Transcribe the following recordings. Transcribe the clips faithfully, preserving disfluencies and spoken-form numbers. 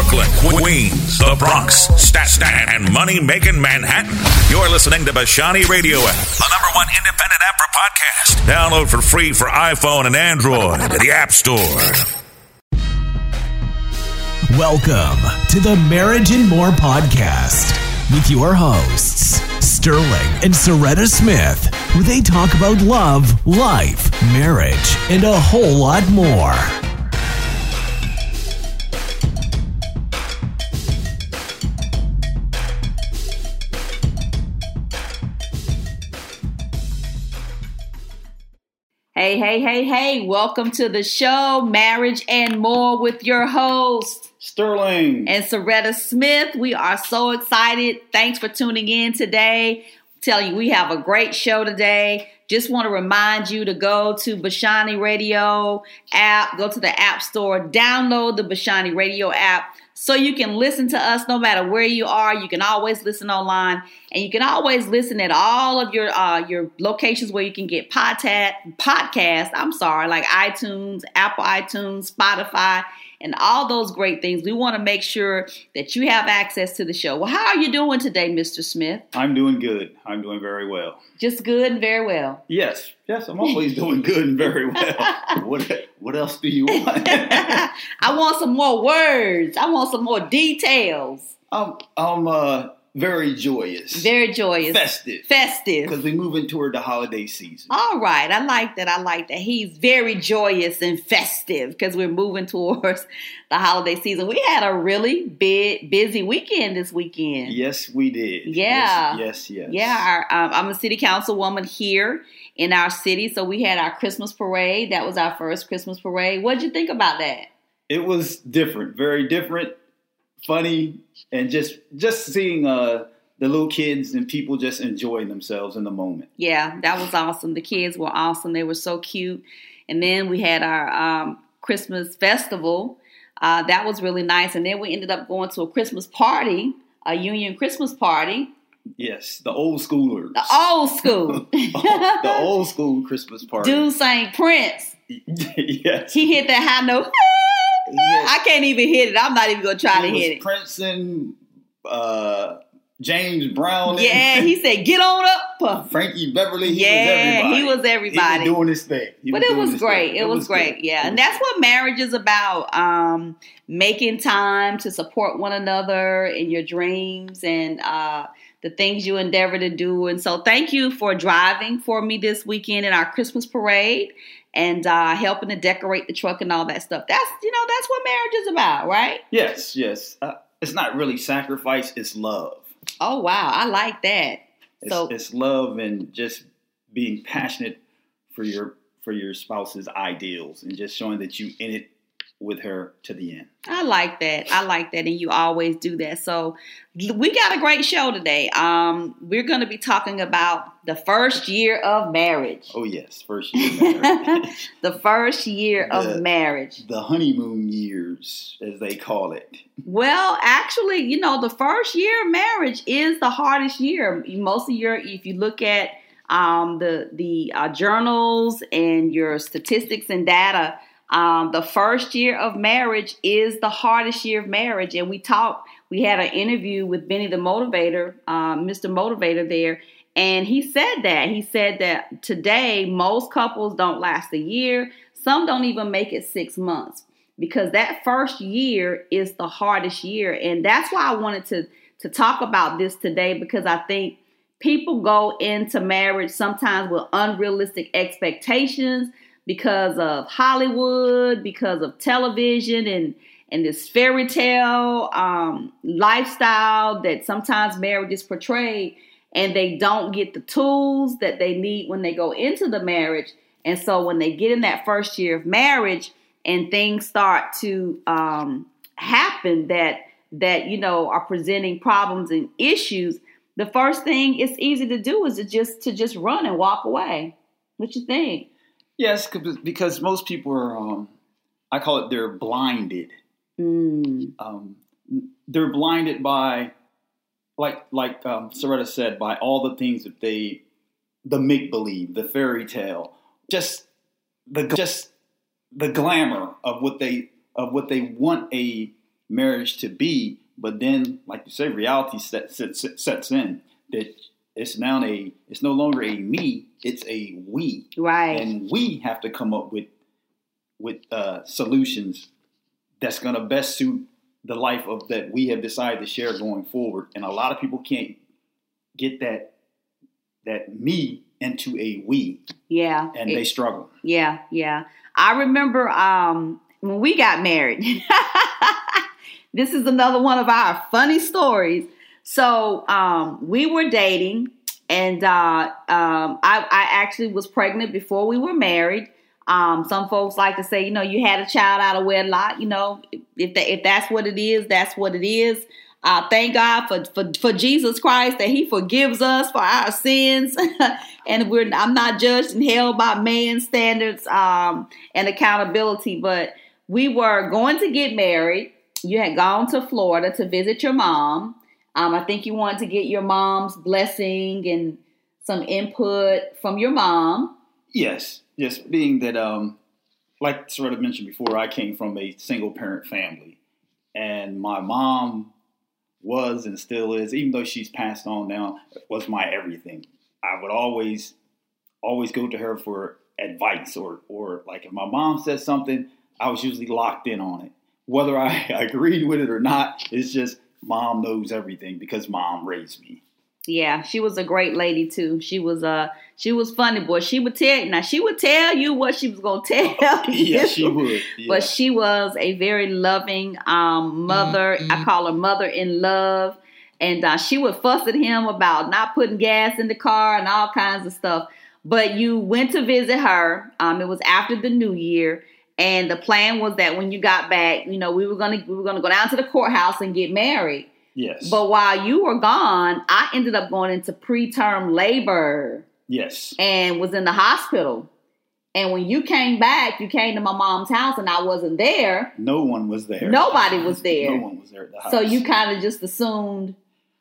Brooklyn, Queens, the Bronx, Staten, and money-making Manhattan. You're listening to Bashani Radio app, the number one independent app for podcasts. Download for free for iPhone and Android at the App Store. Welcome to the Marriage and More podcast with your hosts, Sterling and Soretta Smith, where they talk about love, life, marriage, and a whole lot more. Hey, hey, hey, hey, welcome to the show, Marriage and More, with your host, Sterling and Soretta Smith. We are so excited. Thanks for tuning in today. Tell you, we have a great show today. Just want to remind you to go to Bashani Radio app, go to the App Store, download the Bashani Radio app so you can listen to us no matter where you are. You can always listen online, and you can always listen at all of your uh, your locations where you can get podcast, podcast, I'm sorry, like iTunes, Apple iTunes, Spotify, and all those great things. We want to make sure that you have access to the show. Well, how are you doing today, Mister Smith? I'm doing good. I'm doing very well. Just good and very well. Yes. Yes, I'm always doing good and very well. What what else do you want? I want some more words. I want some more details. I'm, I'm uh, very joyous. Very joyous. Festive. Festive. Because we're moving toward the holiday season. All right. I like that. I like that. He's very joyous and festive because we're moving towards the holiday season. We had a really big, busy weekend this weekend. Yes, we did. Yeah. Yes, yes, yes. Yeah. Our, um, I'm a city councilwoman here in our city. So we had our Christmas parade. That was our first Christmas parade. What did you think about that? It was different. Very different. Funny. And just just seeing uh, the little kids and people just enjoying themselves in the moment. Yeah, that was awesome. The kids were awesome. They were so cute. And then we had our um, Christmas festival. Uh, that was really nice. And then we ended up going to a Christmas party, a Union Christmas party. Yes, the old schoolers. The old school. The old school Christmas party. Dude sang Prince. Yes. He hit that high note. Yes. I can't even hit it. I'm not even going to try it to hit it. Prince and uh, James Brown. And yeah, he said, get on up. Frankie Beverly. He yeah, was everybody. he was everybody. He was doing his thing. He but was it was great. It, it was, was great. Good. Yeah. And that's what marriage is about. Um, making time to support one another in your dreams and uh, the things you endeavor to do. And so thank you for driving for me this weekend in our Christmas parade and uh, helping to decorate the truck and all that stuff. That's, you know, that's what marriage is about, right? Yes, yes. Uh, it's not really sacrifice. It's love. Oh, wow. I like that. It's, so it's love and just being passionate for your for your spouse's ideals and just showing that you in it with her to the end. I like that. I like that. And you always do that. So we got a great show today. Um, we're going to be talking about the first year of marriage. Oh, yes. First year of marriage. The first year the, of marriage. The honeymoon years, as they call it. Well, actually, you know, the first year of marriage is the hardest year. Most of your, if you look at um, the, the uh, journals and your statistics and data, Um, the first year of marriage is the hardest year of marriage. And we talked, we had an interview with Benny the Motivator, um, Mister Motivator there. And he said that, he said that today, most couples don't last a year. Some don't even make it six months because that first year is the hardest year. And that's why I wanted to, to talk about this today, because I think people go into marriage sometimes with unrealistic expectations, because of Hollywood, because of television and, and this fairy tale um, lifestyle that sometimes marriage is portrayed, and they don't get the tools that they need when they go into the marriage. And so when they get in that first year of marriage and things start to um, happen that, that, you know, are presenting problems and issues, the first thing it's easy to do is to just, to just run and walk away. What you think? Yes, because most people are, um, I call it, they're blinded. Mm. Um, they're blinded by, like like um, Soretta said, by all the things that they, the make-believe, the fairy tale, just the just the glamour of what they of what they want a marriage to be. But then, like you say, reality sets, sets, sets in that it's now a, it's no longer a me, it's a we. Right. And we have to come up with, with uh, solutions that's going to best suit the life of that we have decided to share going forward. And a lot of people can't get that, that me into a we. Yeah. And it, they struggle. Yeah. Yeah. I remember um, when we got married. This is another one of our funny stories. So um, we were dating, and uh, um, I, I actually was pregnant before we were married. Um, some folks like to say, you know, you had a child out of wedlock. You know, if that, if that's what it is, that's what it is. Uh, thank God for, for, for Jesus Christ that He forgives us for our sins, and we're I'm not judged and held by man's standards um, and accountability. But we were going to get married. You had gone to Florida to visit your mom. Um, I think you wanted to get your mom's blessing and some input from your mom. Yes. Yes. Being that, um, like Soretta mentioned before, I came from a single parent family. And my mom was and still is, even though she's passed on now, was my everything. I would always, always go to her for advice or, or like if my mom said something, I was usually locked in on it. Whether I agreed with it or not, it's just mom knows everything because mom raised me. Yeah, she was a great lady too. She was uh she was funny, boy. She would tell now she would tell you what she was gonna tell you. Yeah, she would. Yeah. But she was a very loving um mother. Mm-hmm. I call her mother in love. And uh, she would fuss at him about not putting gas in the car and all kinds of stuff. But you went to visit her. Um, it was after the New Year. And the plan was that when you got back, you know, we were gonna we were gonna go down to the courthouse and get married. Yes. But while you were gone, I ended up going into preterm labor. Yes. And was in the hospital. And when you came back, you came to my mom's house, and I wasn't there. No one was there. Nobody was there. No one was there at the house. So you kind of just assumed.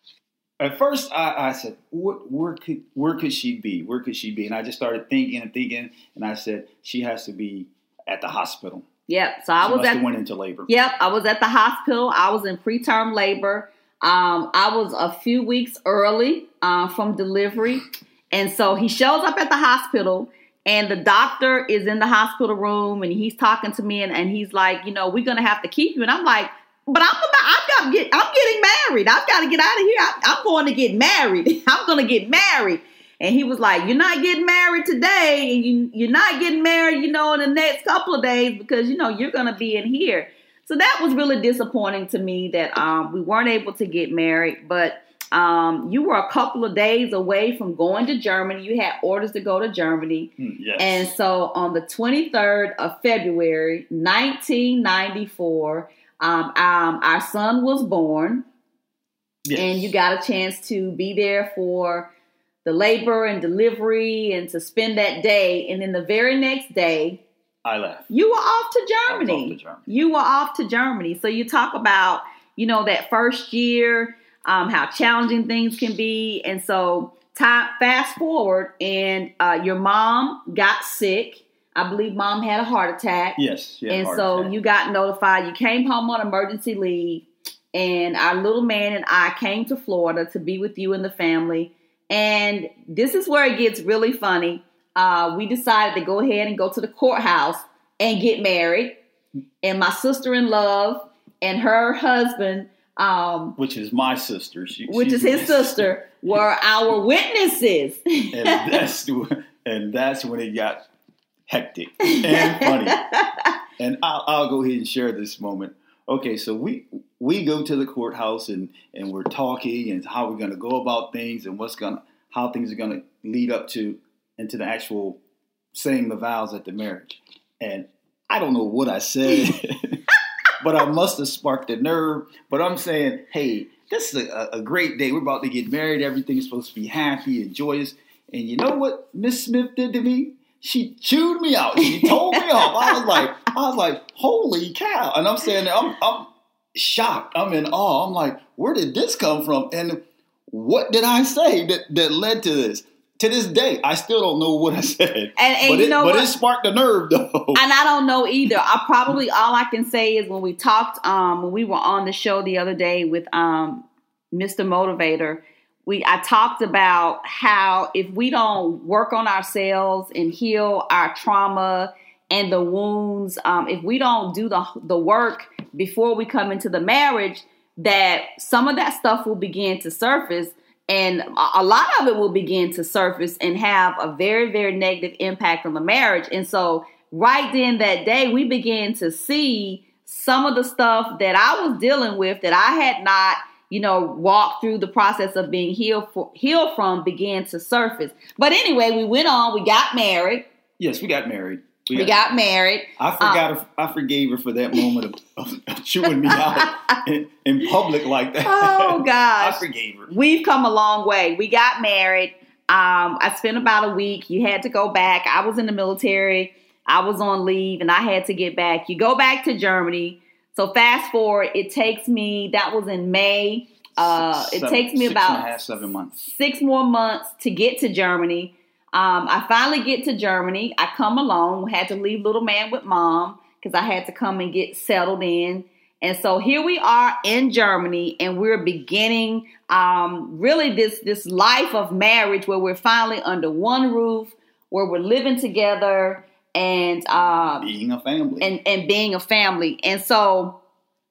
At first, I, I said, what, where could where could she be? Where could she be? And I just started thinking and thinking, and I said, she has to be at the hospital. Yep. So I she was must at have went into labor. Yep. I was at the hospital. I was in preterm labor. Um, I was a few weeks early uh, from delivery, and so he shows up at the hospital, and the doctor is in the hospital room, and he's talking to me, and, and he's like, you know, we're gonna have to keep you, and I'm like, but I'm about, I've got to get, I'm getting married. I've got to get out of here. I, I'm going to get married. I'm going to get married. And he was like, you're not getting married today. And you, you're not getting married, you know, in the next couple of days because, you know, you're going to be in here. So that was really disappointing to me that um, we weren't able to get married. But um, you were a couple of days away from going to Germany. You had orders to go to Germany. Mm, yes. And so on the twenty-third of February, nineteen ninety-four, um, um, our son was born. Yes. And you got a chance to be there for the labor and delivery and to spend that day. And then the very next day, I left. You were off to Germany. I was off to Germany. You were off to Germany. So you talk about, you know, that first year, um, how challenging things can be. And so time, fast forward, and uh, your mom got sick. I believe mom had a heart attack. Yes. And so attack. You got notified. You came home on emergency leave. And our little man and I came to Florida to be with you and the family. And this is where it gets really funny. Uh, we decided to go ahead and go to the courthouse and get married. And my sister-in-law and her husband, um, which is my sister, she, which is his sister, were our witnesses. and that's and that's when it got hectic and funny. And I'll, I'll go ahead and share this moment. Okay, so we we go to the courthouse and, and we're talking and how we're going to go about things and what's going to how things are going to lead up to into the actual saying the vows at the marriage. And I don't know what I said, but I must have sparked a nerve. But I'm saying, hey, this is a, a great day. We're about to get married. Everything's supposed to be happy and joyous. And you know what Miss Smith did to me? She chewed me out. She told me off. I was like, I was like, holy cow. And I'm saying, I'm, I'm shocked. I'm in awe. I'm like, where did this come from? And what did I say that, that led to this? to this day, I still don't know what I said. And, and but you it, know but what? it sparked a nerve, though. And I don't know either. I probably, all I can say is when we talked, um, when we were on the show the other day with um, Mister Motivator, we I talked about how if we don't work on ourselves and heal our trauma and the wounds, um, if we don't do the the work before we come into the marriage, that some of that stuff will begin to surface, and a lot of it will begin to surface and have a very, very negative impact on the marriage. And so right then that day, we began to see some of the stuff that I was dealing with that I had not, you know, walked through the process of being healed for, healed from began to surface. But anyway, we went on, we got married. Yes, we got married. We, we got, got married. I forgot. Um, I forgave her for that moment of, of chewing me out in, in public like that. Oh gosh, I forgave her. We've come a long way. We got married. Um, I spent about a week. You had to go back. I was in the military. I was on leave, and I had to get back. You go back to Germany. So fast forward. It takes me. That was in May. Uh, six, it seven, takes me six about and a half, seven months. Six more months to get to Germany. Um, I finally get to Germany. I come alone. Had to leave little man with mom because I had to come and get settled in. And so here we are in Germany, and we're beginning um, really this this life of marriage where we're finally under one roof, where we're living together and uh, being a family and, and being a family. And so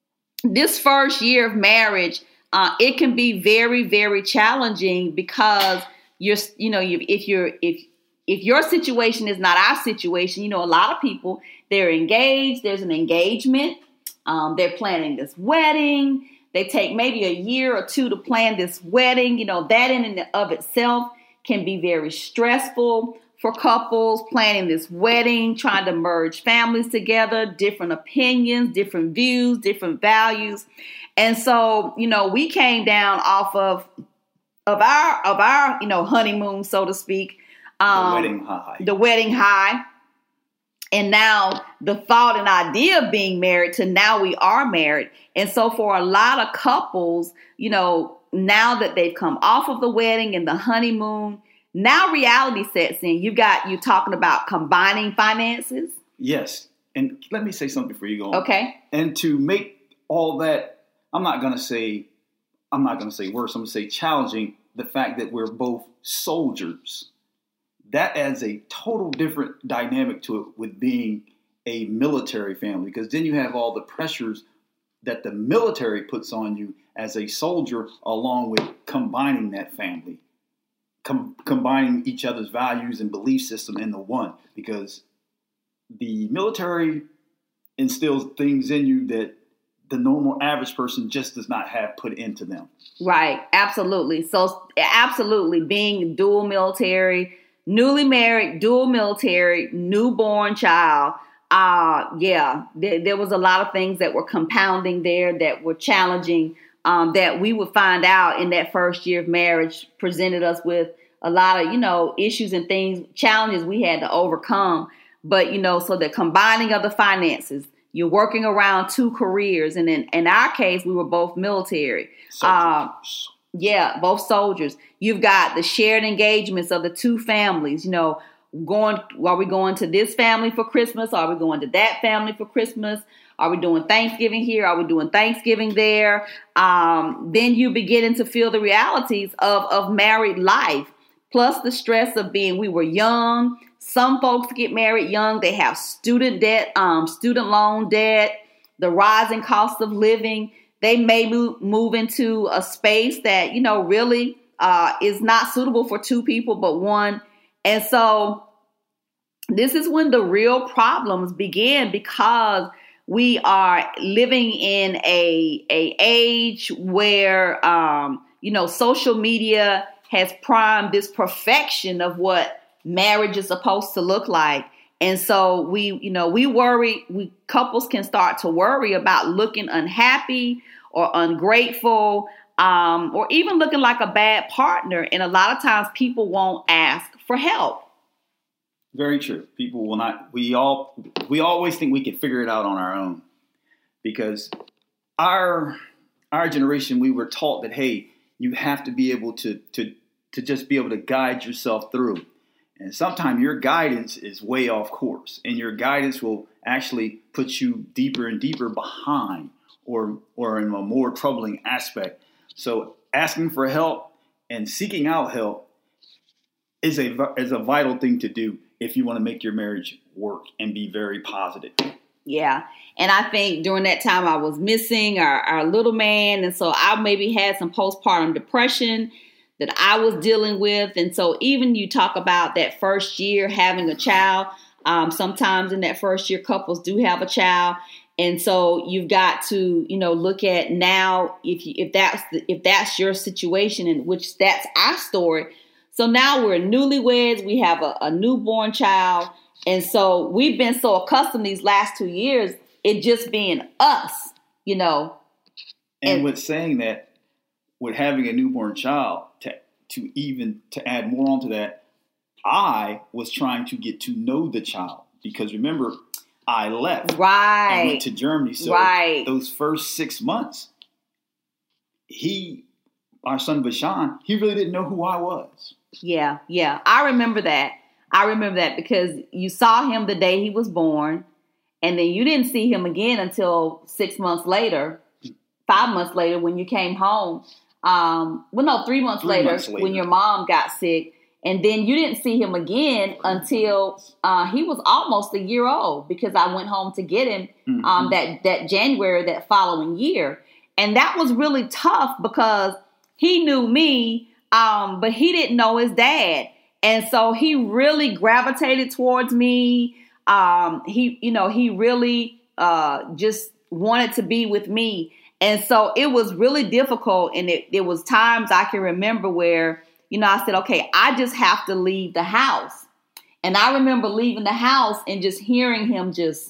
this first year of marriage, uh, it can be very, very challenging because You're, you know, you, if you're, if, if your situation is not our situation, you know, a lot of people, they're engaged, there's an engagement, um, they're planning this wedding, they take maybe a year or two to plan this wedding, you know, that in and of itself can be very stressful for couples, planning this wedding, trying to merge families together, different opinions, different views, different values. And so, you know, we came down off of Of our, of our, you know, honeymoon, so to speak, um, the wedding high, the wedding high, and now the thought and idea of being married to now we are married. And so for a lot of couples, you know, now that they've come off of the wedding and the honeymoon, now reality sets in. You got, you talking about combining finances. Yes. And let me say something before you go on. Okay. And to make all that, I'm not going to say, I'm not going to say worse. I'm going to say challenging the fact that we're both soldiers. That adds a total different dynamic to it with being a military family, because then you have all the pressures that the military puts on you as a soldier, along with combining that family, com- combining each other's values and belief system into one, because the military instills things in you that the normal average person just does not have put into them. Right. Absolutely. So absolutely being dual military, newly married, dual military, newborn child. Uh, yeah, there, there was a lot of things that were compounding there that were challenging, um, that we would find out in that first year of marriage presented us with a lot of, you know, issues and things, challenges we had to overcome. But, you know, so the combining of the finances, you're working around two careers. And in, in our case, we were both military. Uh, yeah, both soldiers. You've got the shared engagements of the two families. You know, going, are we going to this family for Christmas? Are we going to that family for Christmas? Are we doing Thanksgiving here? Are we doing Thanksgiving there? Um, then you beginning to feel the realities of, of married life, plus the stress of being, we were young. Some folks get married young. They have student debt, um, student loan debt, the rising cost of living. They may move, move into a space that, you know, really uh, is not suitable for two people, but one. And so this is when the real problems begin, because we are living in a, a age where, um, you know, social media has primed this perfection of what marriage is supposed to look like. And so we, you know, we worry, we couples can start to worry about looking unhappy or ungrateful, um, or even looking like a bad partner. And a lot of times people won't ask for help. Very true. People will not, we all, we always think we can figure it out on our own, because our, our generation, we were taught that, hey, you have to be able to, to, to just be able to guide yourself through. And sometimes your guidance is way off course, and your guidance will actually put you deeper and deeper behind or or in a more troubling aspect. So asking for help and seeking out help is a is a vital thing to do if you want to make your marriage work and be very positive. Yeah. And I think during that time I was missing our, our little man. And so I maybe had some postpartum depression that I was dealing with. And so even you talk about that first year having a child, um, sometimes in that first year couples do have a child. And so you've got to, you know, look at now if you, if that's the, if that's your situation, in which that's our story. So now we're newlyweds. We have a, a newborn child. And so we've been so accustomed these last two years, it just being us, you know. And, and with saying that, with having a newborn child, to to even to add more onto that, I was trying to get to know the child because remember, I left. Right. I went to Germany. So right. those first six months, he, our son Bashan, he really didn't know who I was. Yeah, yeah. I remember that. I remember that because you saw him the day he was born, and then you didn't see him again until six months later, five months later when you came home. Um, well, no, three months, three later, months later when your mom got sick. And then you didn't see him again until uh, he was almost a year old because I went home to get him mm-hmm. um, that, that January, that following year. And that was really tough because he knew me, um, but he didn't know his dad. And so he really gravitated towards me. Um, he, you know, he really uh, just wanted to be with me. And so it was really difficult. And it, it was times I can remember where, you know, I said, okay, I just have to leave the house. And I remember leaving the house and just hearing him just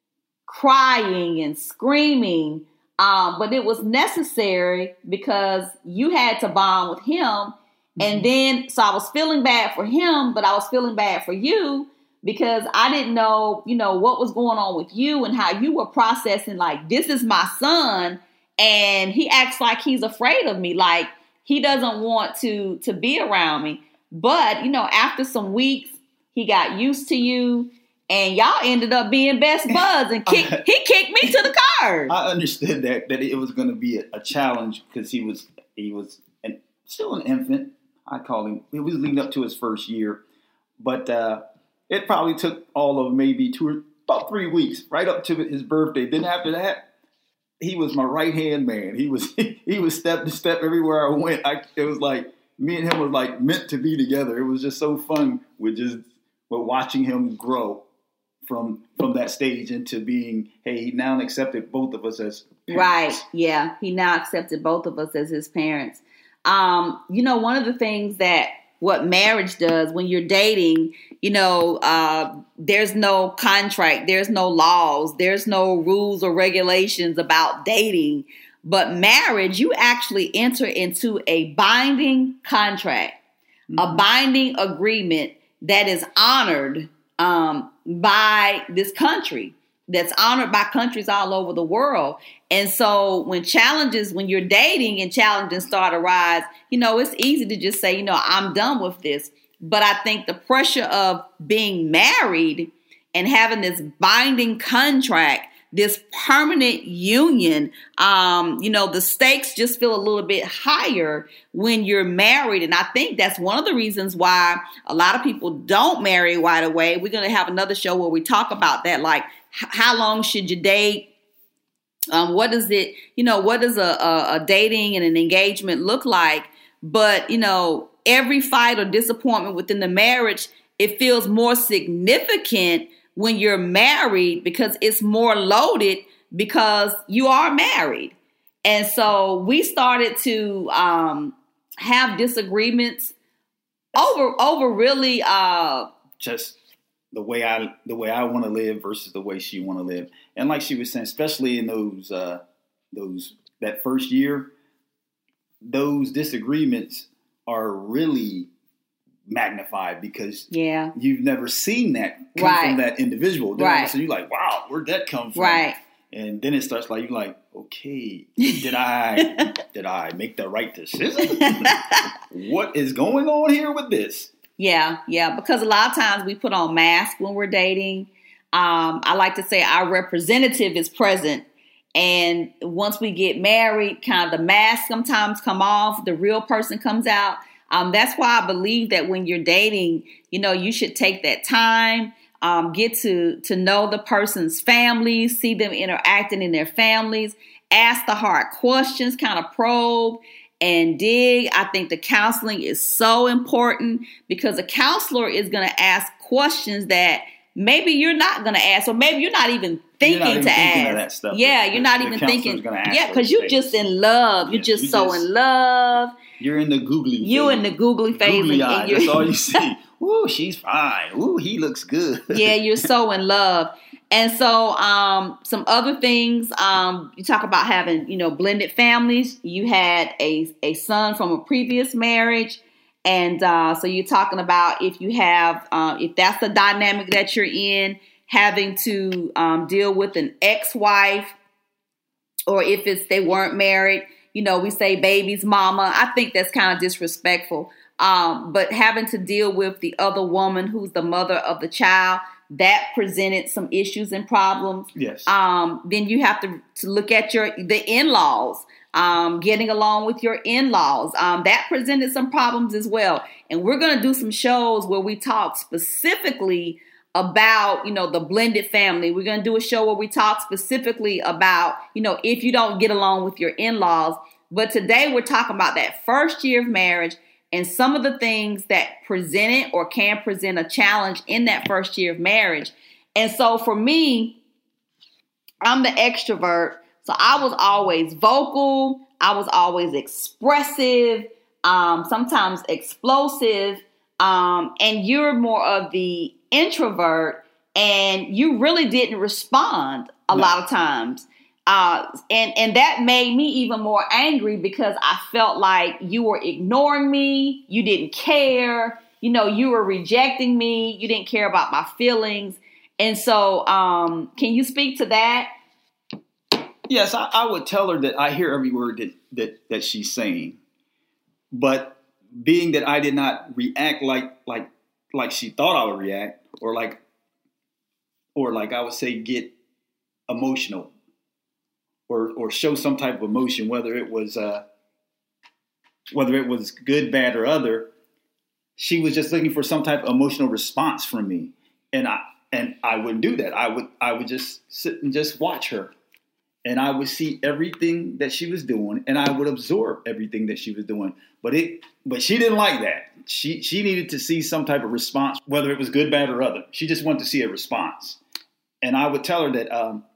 crying and screaming. Um, but it was necessary because you had to bond with him. Mm-hmm. And then, so I was feeling bad for him, but I was feeling bad for you because I didn't know, you know, what was going on with you and how you were processing, like, this is my son. And he acts like he's afraid of me. Like, he doesn't want to, to be around me. But, you know, after some weeks, he got used to you and y'all ended up being best buds and kick, he kicked me to the curb. I understood that, that it was going to be a, a challenge because he was, he was an, still an infant. I call him, it was leading up to his first year, but uh, it probably took all of maybe two or about three weeks right up to his birthday. Then after that, he was my right hand man. He was he was step to step everywhere I went. I, it was like me and him was like meant to be together. It was just so fun with just with watching him grow from from that stage into being, hey, he now accepted both of us as parents. Right. Yeah. He now accepted both of us as his parents. Um, you know, one of the things that what marriage does when you're dating, you know, uh, there's no contract, there's no laws, there's no rules or regulations about dating. But marriage, you actually enter into a binding contract, mm-hmm. a binding agreement that is honored um, by this country, that's honored by countries all over the world. And so when challenges, when you're dating and challenges start to rise, you know, it's easy to just say, you know, I'm done with this. But I think the pressure of being married and having this binding contract, this permanent union, um, you know, the stakes just feel a little bit higher when you're married. And I think that's one of the reasons why a lot of people don't marry right away. We're going to have another show where we talk about that, like h- how long should you date? Um, what is it, you know, what does a, a, a dating and an engagement look like? But, you know, every fight or disappointment within the marriage, it feels more significant when you're married because it's more loaded because you are married. And so we started to um, have disagreements over over really uh, just the way I the way I want to live versus the way she want to live. And like she was saying, especially in those uh, those that first year, those disagreements are really magnified because yeah. you've never seen that come right. from that individual. Right. So you're like, wow, where'd that come from? Right. And then it starts like, you're like, okay, did I did I make the right decision? What is going on here with this? Yeah, yeah, because a lot of times we put on masks when we're dating. Um, I like to say our representative is present. And once we get married, kind of the mask sometimes come off, the real person comes out. Um, that's why I believe that when you're dating, you know, you should take that time, um, get to, to know the person's family, see them interacting in their families, ask the hard questions, kind of probe and dig. I think the counseling is so important because a counselor is going to ask questions that maybe you're not going to ask, or maybe you're not even thinking not even to thinking ask. of that stuff. Yeah, The- you're not the even counselor's thinking. gonna ask Yeah, those because you're things. just in love. You're Yeah, just you so just- in love. You're in the googly You phase. in the googly phase. Googly and- and eyes. you're- That's all you see. Ooh, she's fine. Ooh, he looks good. Yeah, you're so in love. And so um, some other things, um, you talk about having, you know, blended families. You had a, a son from a previous marriage. And uh, so you're talking about if you have, uh, if that's the dynamic that you're in, having to um, deal with an ex-wife, or if it's they weren't married, you know, we say baby's mama. I think that's kind of disrespectful. Um, but having to deal with the other woman who's the mother of the child, that presented some issues and problems. Yes. Um, then you have to, to look at your the in-laws, um, getting along with your in-laws. Um, that presented some problems as well. And we're going to do some shows where we talk specifically about, you know, the blended family. We're going to do a show where we talk specifically about, you know, if you don't get along with your in-laws. But today we're talking about that first year of marriage and some of the things that presented or can present a challenge in that first year of marriage. And so for me, I'm the extrovert. So I was always vocal. I was always expressive, um, sometimes explosive. Um, and you're more of the introvert, and you really didn't respond a No. lot of times. Uh, and, and that made me even more angry because I felt like you were ignoring me. You didn't care. You know, you were rejecting me. You didn't care about my feelings. And so, um, can you speak to that? Yes, I, I would tell her that I hear every word that, that, that she's saying. But being that I did not react like like like she thought I would react, or like or like I would say get emotional, or or show some type of emotion, whether it was uh, whether it was good, bad, or other. She was just looking for some type of emotional response from me, and I and I wouldn't do that. I would I would just sit and just watch her. And I would see everything that she was doing, and I would absorb everything that she was doing. But it, but she didn't like that. She she needed to see some type of response, whether it was good, bad, or other. She just wanted to see a response. And I would tell her that um,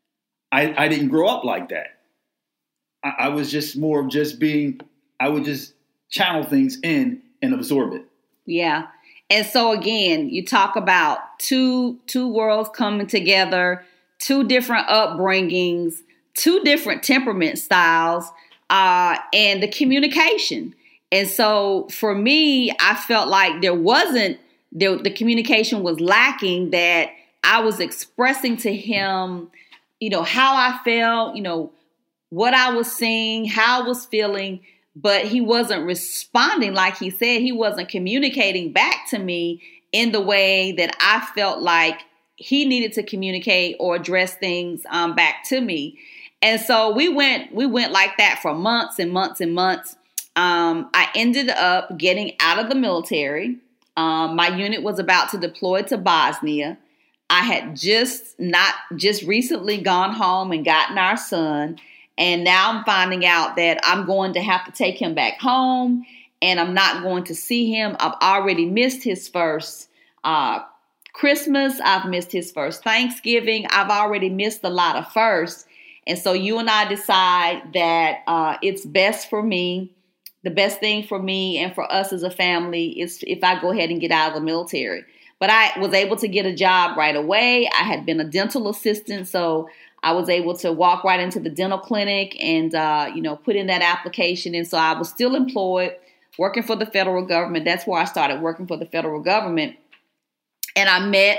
I I didn't grow up like that. I, I was just more of just being. I would just channel things in and absorb it. Yeah. And so again, you talk about two two worlds coming together, two different upbringings, two different temperament styles, uh, and the communication. And so for me, I felt like there wasn't, the, the communication was lacking, that I was expressing to him, you know, how I felt, you know, what I was seeing, how I was feeling, but he wasn't responding like he said. He wasn't communicating back to me in the way that I felt like he needed to communicate or address things um, back to me. And so we went, we went like that for months and months and months. Um, I ended up getting out of the military. Um, my unit was about to deploy to Bosnia. I had just not just recently gone home and gotten our son. And now I'm finding out that I'm going to have to take him back home, and I'm not going to see him. I've already missed his first uh Christmas. I've missed his first Thanksgiving. I've already missed a lot of firsts. And so you and I decide that uh, it's best for me, the best thing for me and for us as a family is if I go ahead and get out of the military. But I was able to get a job right away. I had been a dental assistant, so I was able to walk right into the dental clinic and, uh, you know, put in that application. And so I was still employed, working for the federal government. That's where I started working for the federal government. And I met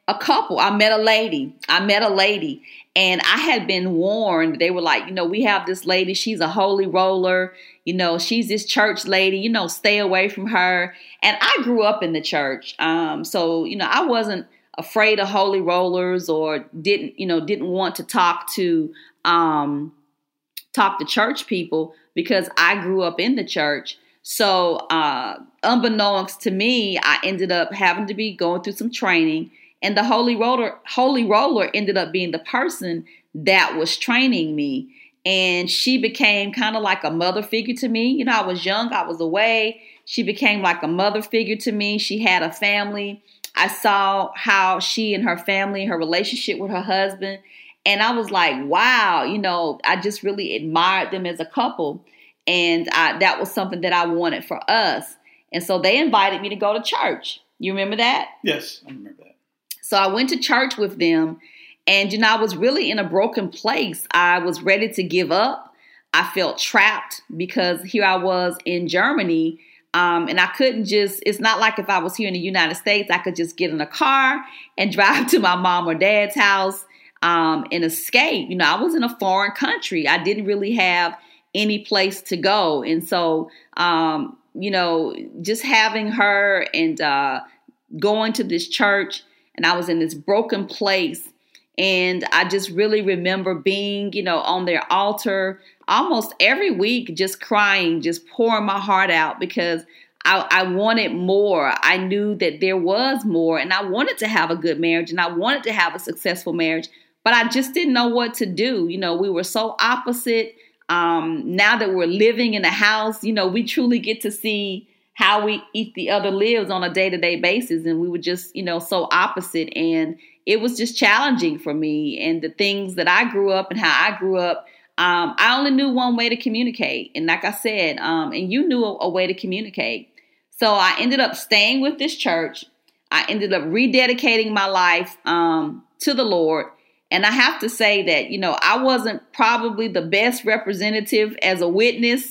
a couple. I met a lady. I met a lady. And I had been warned. They were like, you know, we have this lady. She's a holy roller. You know, she's this church lady. You know, stay away from her. And I grew up in the church. Um, so, you know, I wasn't afraid of holy rollers or didn't, you know, didn't want to talk to um, talk to church people because I grew up in the church. So uh, unbeknownst to me, I ended up having to be going through some training. And the holy roller, holy roller ended up being the person that was training me. And she became kind of like a mother figure to me. You know, I was young, I was away. She became like a mother figure to me. She had a family. I saw how she and her family, her relationship with her husband. And I was like, wow, you know, I just really admired them as a couple. And I, that was something that I wanted for us. And so they invited me to go to church. You remember that? Yes, I remember that. So I went to church with them, and, you know, I was really in a broken place. I was ready to give up. I felt trapped because here I was in Germany, um, and I couldn't just, it's not like if I was here in the United States, I could just get in a car and drive to my mom or dad's house um, and escape. You know, I was in a foreign country. I didn't really have any place to go. And so, um, you know, just having her and uh, going to this church, and I was in this broken place. And I just really remember being, you know, on their altar almost every week, just crying, just pouring my heart out because I, I wanted more. I knew that there was more, and I wanted to have a good marriage, and I wanted to have a successful marriage, but I just didn't know what to do. You know, we were so opposite. Um, now that we're living in a house, you know, we truly get to see how we each the other lives on a day-to-day basis. And we were just, you know, so opposite. And it was just challenging for me. And the things that I grew up and how I grew up, um, I only knew one way to communicate. And like I said, um, and you knew a, a way to communicate. So I ended up staying with this church. I ended up rededicating my life um, to the Lord. And I have to say that, you know, I wasn't probably the best representative as a witness.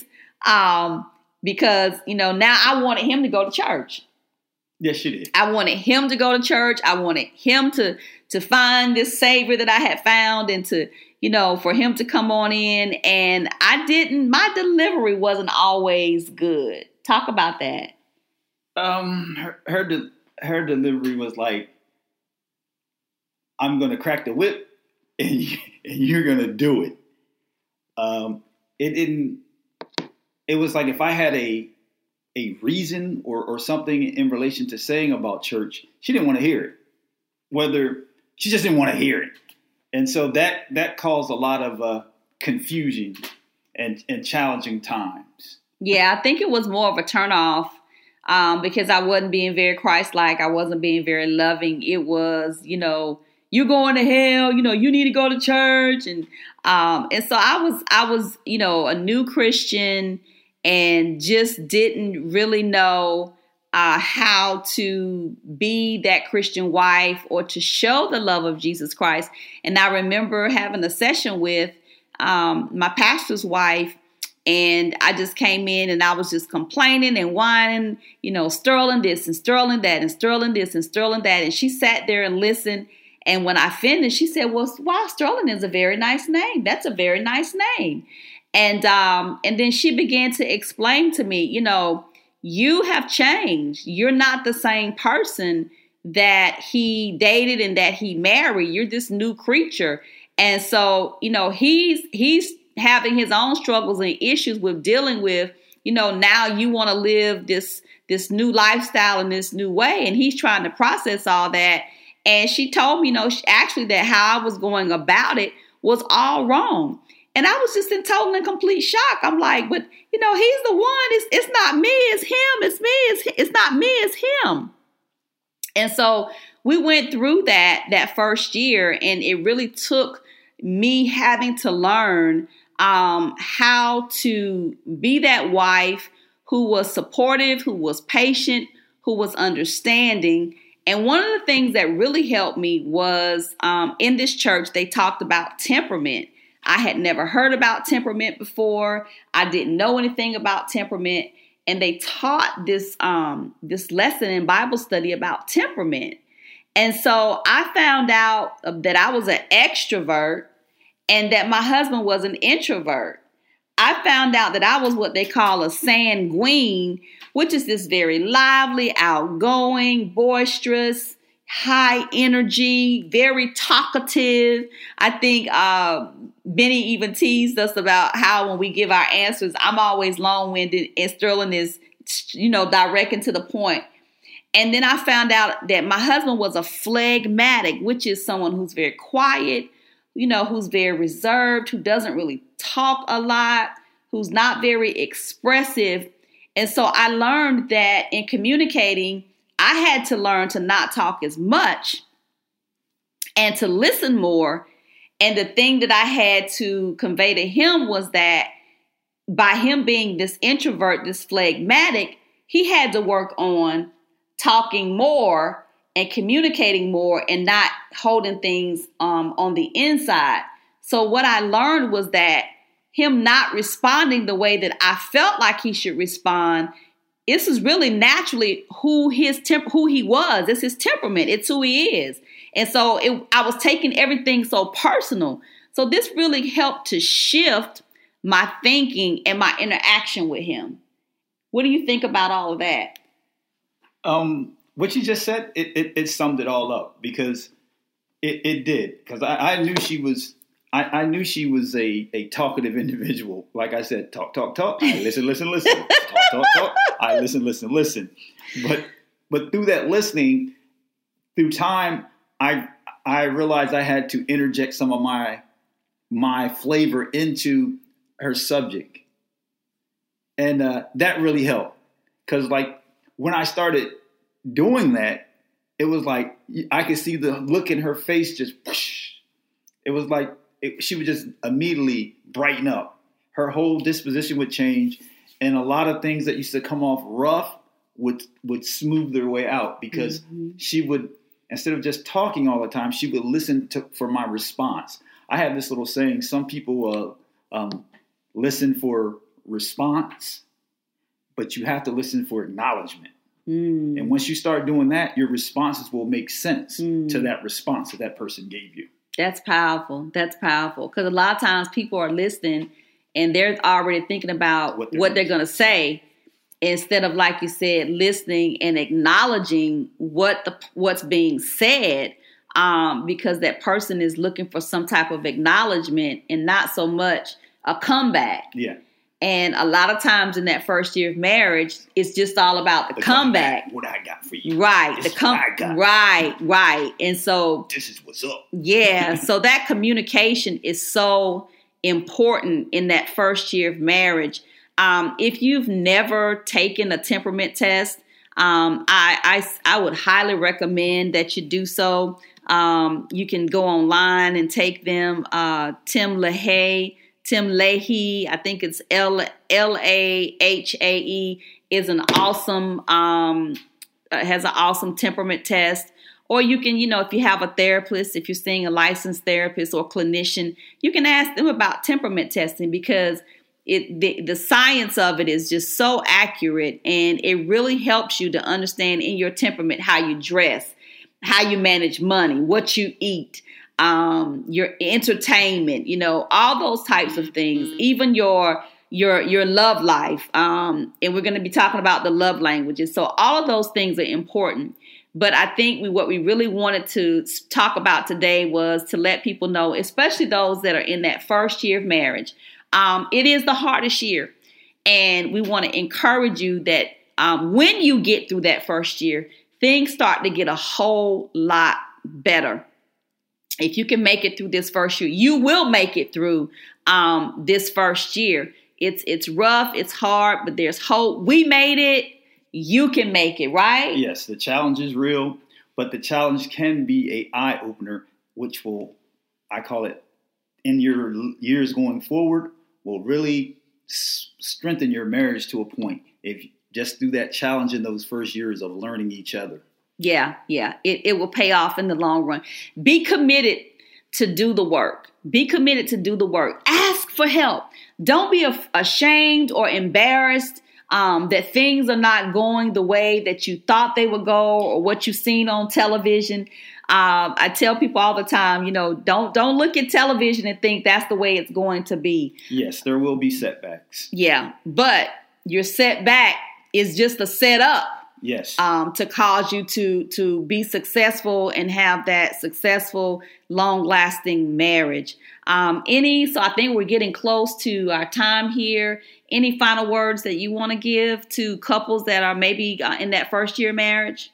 Um, Because, you know, now I wanted him to go to church. Yes, you did. I wanted him to go to church. I wanted him to to find this Savior that I had found and to, you know, for him to come on in. And I didn't, my delivery wasn't always good. Talk about that. Um, her her, de- her delivery was like, I'm going to crack the whip and, you, and you're going to do it. Um, it didn't. It was like if I had a a reason or, or something in relation to saying about church, she didn't want to hear it. Whether she just didn't want to hear it. And so that that caused a lot of uh, confusion and, and challenging times. Yeah, I think it was more of a turnoff um, because I wasn't being very Christ-like. I wasn't being very loving. It was, you know, you're going to hell, you know, you need to go to church. And um, and so I was, I was, you know, a new Christian and just didn't really know uh, how to be that Christian wife or to show the love of Jesus Christ. And I remember having a session with um, my pastor's wife, and I just came in and I was just complaining and whining, you know, sterling this and sterling that and sterling this and sterling that. And she sat there and listened. And when I finished, she said, well, wow, Sterling is a very nice name. That's a very nice name. And um, and then she began to explain to me, you know, you have changed. You're not the same person that he dated and that he married. You're this new creature. And so, you know, he's he's having his own struggles and issues with dealing with, you know, now you want to live this this new lifestyle in this new way. And he's trying to process all that. And she told me, you know, actually that how I was going about it was all wrong. And I was just in total and complete shock. I'm like, but, you know, he's the one. It's, it's not me. It's him. It's me. It's, it's not me. It's him. And so we went through that that first year, and it really took me having to learn um, how to be that wife who was supportive, who was patient, who was understanding. And one of the things that really helped me was um, in this church, they talked about temperament. I had never heard about temperament before. I didn't know anything about temperament. And they taught this um, this lesson in Bible study about temperament. And so I found out that I was an extrovert and that my husband was an introvert. I found out that I was what they call a sanguine, which is this very lively, outgoing, boisterous, high energy, very talkative. I think uh, Benny even teased us about how when we give our answers, I'm always long-winded and Sterling is, you know, direct and to the point. And then I found out that my husband was a phlegmatic, which is someone who's very quiet, you know, who's very reserved, who doesn't really talk a lot, who's not very expressive. And so I learned that in communicating, I had to learn to not talk as much and to listen more. And the thing that I had to convey to him was that by him being this introvert, this phlegmatic, he had to work on talking more and communicating more and not holding things um, on the inside. So what I learned was that him not responding the way that I felt like he should respond, this is really naturally who his temp- who he was. It's his temperament. It's who he is. And so it, I was taking everything so personal. So this really helped to shift my thinking and my interaction with him. What do you think about all of that? Um, what you just said, it, it, it summed it all up because it, it did. Because I, I knew she was, I, I knew she was a, a talkative individual. Like I said, talk, talk, talk. I listen, listen, listen. Talk, talk, talk. I listen, listen, listen. But but through that listening, through time, I I realized I had to interject some of my my flavor into her subject, and uh, that really helped. Because like when I started doing that, it was like I could see the look in her face just whoosh. It was like it, she would just immediately brighten up. Her whole disposition would change, and a lot of things that used to come off rough would would smooth their way out because mm-hmm. she would, instead of just talking all the time, she would listen to for my response. I have this little saying: some people uh, um, listen for response, but you have to listen for acknowledgement. Mm. And once you start doing that, your responses will make sense mm. to that response that that person gave you. That's powerful. That's powerful. Because a lot of times people are listening and they're already thinking about what they're, what they're going to say instead of, like you said, listening and acknowledging what the what's being said, um, because that person is looking for some type of acknowledgement and not so much a comeback. Yeah. And a lot of times in that first year of marriage, it's just all about the, the comeback. comeback. What I got for you. Right. This the com- Right, right. And so this is what's up. Yeah. So that communication is so important in that first year of marriage. Um, if you've never taken a temperament test, um, I, I I would highly recommend that you do so. Um, you can go online and take them. Uh, Tim LaHaye. Tim Leahy, I think it's L L A H A E, is an awesome, um, uh, has an awesome temperament test. Or you can, you know, if you have a therapist, if you're seeing a licensed therapist or clinician, you can ask them about temperament testing because it the, the science of it is just so accurate and it really helps you to understand in your temperament how you dress, how you manage money, what you eat. Um, your entertainment, you know, all those types of things, even your your your love life. Um, and we're going to be talking about the love languages. So all of those things are important. But I think we, what we really wanted to talk about today was to let people know, especially those that are in that first year of marriage, um, it is the hardest year. And we want to encourage you that um, when you get through that first year, things start to get a whole lot better. If you can make it through this first year, you will make it through um, this first year. It's it's rough, it's hard, but there's hope. We made it. You can make it, right? Yes, the challenge is real, but the challenge can be an eye opener, which will, I call it, in your years going forward, will really s- strengthen your marriage to a point. If just through that challenge in those first years of learning each other. Yeah, yeah. It, it will pay off in the long run. Be committed to do the work. Be committed to do the work. Ask for help. Don't be af- ashamed or embarrassed um, that things are not going the way that you thought they would go or what you've seen on television. Um, I tell people all the time, you know, don't don't look at television and think that's the way it's going to be. Yes, there will be setbacks. Yeah, but your setback is just a setup. Yes. Um, to cause you to to be successful and have that successful, long-lasting marriage. Um, any, so I think we're getting close to our time here. Any final words that you want to give to couples that are maybe uh, in that first year marriage?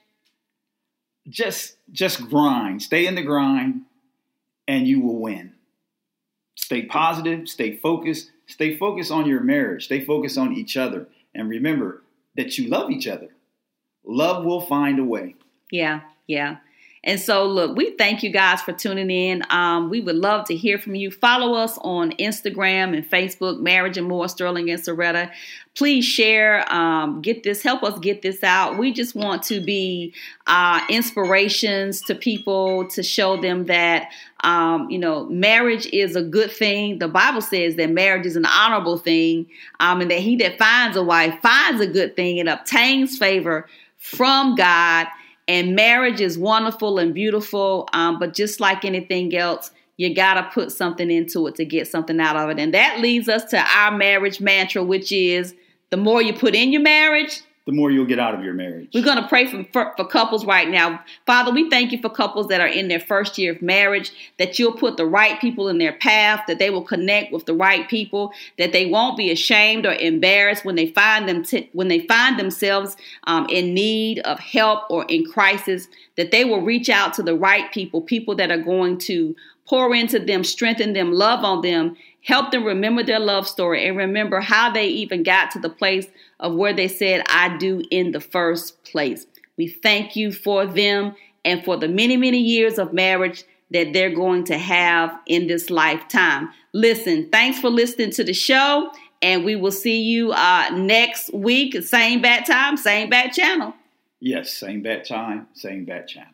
Just just grind. Stay in the grind, and you will win. Stay positive. Stay focused. Stay focused on your marriage. Stay focused on each other. And remember that you love each other. Love will find a way. Yeah, yeah. And so, look, we thank you guys for tuning in. Um, we would love to hear from you. Follow us on Instagram and Facebook, Marriage and More, Sterling and Soretta. Please share, um, get this, help us get this out. We just want to be uh, inspirations to people to show them that, um, you know, marriage is a good thing. The Bible says that marriage is an honorable thing, um, and that he that finds a wife finds a good thing and obtains favor from God. And marriage is wonderful and beautiful, um, but just like anything else, you got to put something into it to get something out of it. And that leads us to our marriage mantra, which is the more you put in your marriage, the more you'll get out of your marriage. We're going to pray for, for, for couples right now. Father, we thank you for couples that are in their first year of marriage, that you'll put the right people in their path, that they will connect with the right people, that they won't be ashamed or embarrassed when they find them t- when they find themselves um, in need of help or in crisis, that they will reach out to the right people, people that are going to pour into them, strengthen them, love on them, help them remember their love story and remember how they even got to the place of where they said, I do in the first place. We thank you for them and for the many, many years of marriage that they're going to have in this lifetime. Listen, thanks for listening to the show, and we will see you uh, next week. Same bat time, same bat channel. Yes, same bat time, same bat channel.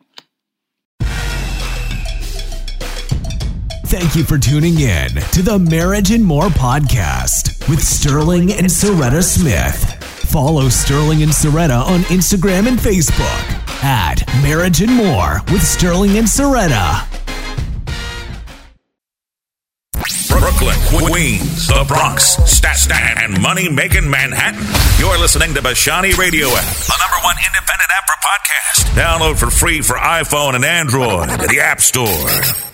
Thank you for tuning in to the Marriage and More podcast with Sterling and Soretta Smith. Follow Sterling and Soretta on Instagram and Facebook at Marriage and More with Sterling and Soretta. Brooklyn, Queens, the Bronx, Staten, and money-making Manhattan. You're listening to Bashani Radio App, the number one independent app for podcasts. Download for free for iPhone and Android at the App Store.